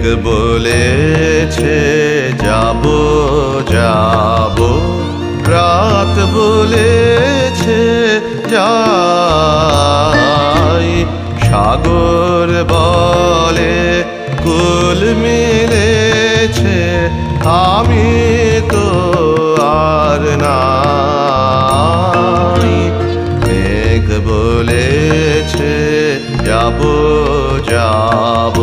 বলেছে যাব যাব, রাত বলেছে যাই। সাগর বলে কুল মিলেছে, আমি তো আর নাই। মেঘ বলেছে যাব যাব,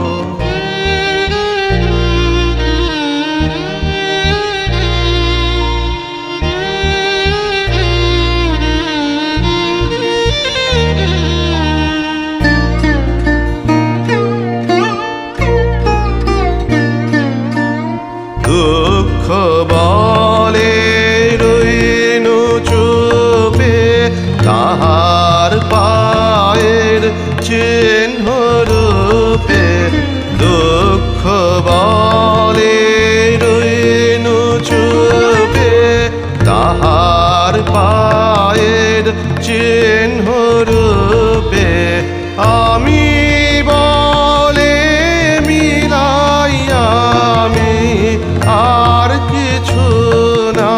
দুঃখ বলে রইনু চুপে, তাহার পায়ের চিহ্ন রূপে। দুঃখ বলে রইনু চুপে, তাহার পায়ের চিহ্ন রূপে। আমি বলে মিলাই আমি আর কিছু না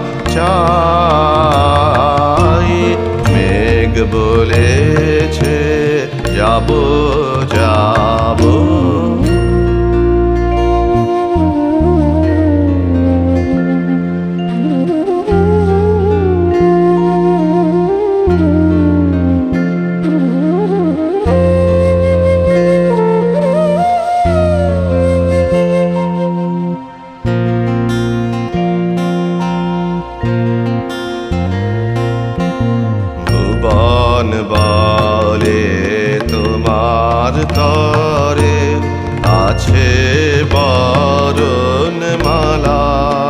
চাই। মেঘ বলেছে যাব যাব, ভুবন বলে তোমার তরে আছে বরণ মালা।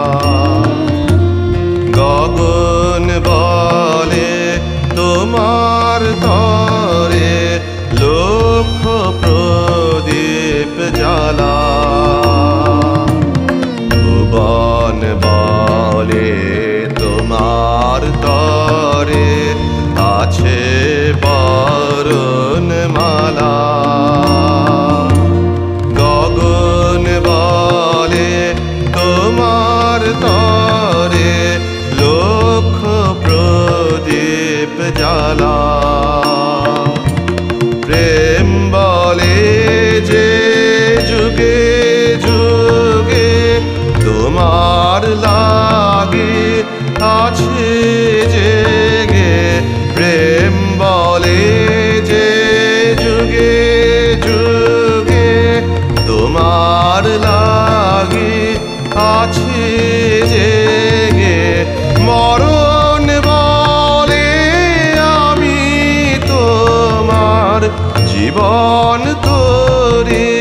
গগন বলে তোমার তরে লক্ষ প্রদীপ জ্বালা। ভুবন বলে তোমার তরে আছে বরণ মালা। গগন বলে তোমার তরে লক্ষ প্রদীপ জ্বালা। প্রেম বলে যে যুগে যুগে তোমার লাগে আছে জেগে। প্রেম বলে যে যুগে যুগে তোমার লাগে আছে জেগে। মরণ বলে আমি তোমার জীবন তোরে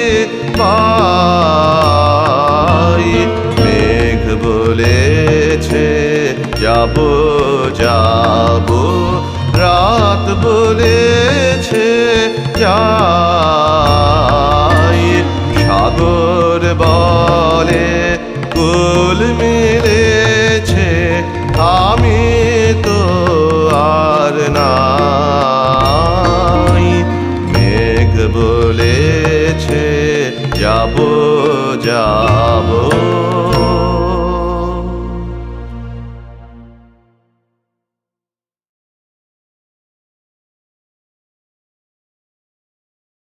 পাই। মেঘ বলেছে যাব যাব, রাত বলেছে যাই। সাগর বলে কুল মিলেছে, আমি তো আর নাই। মেঘ বলেছে যাব যাব।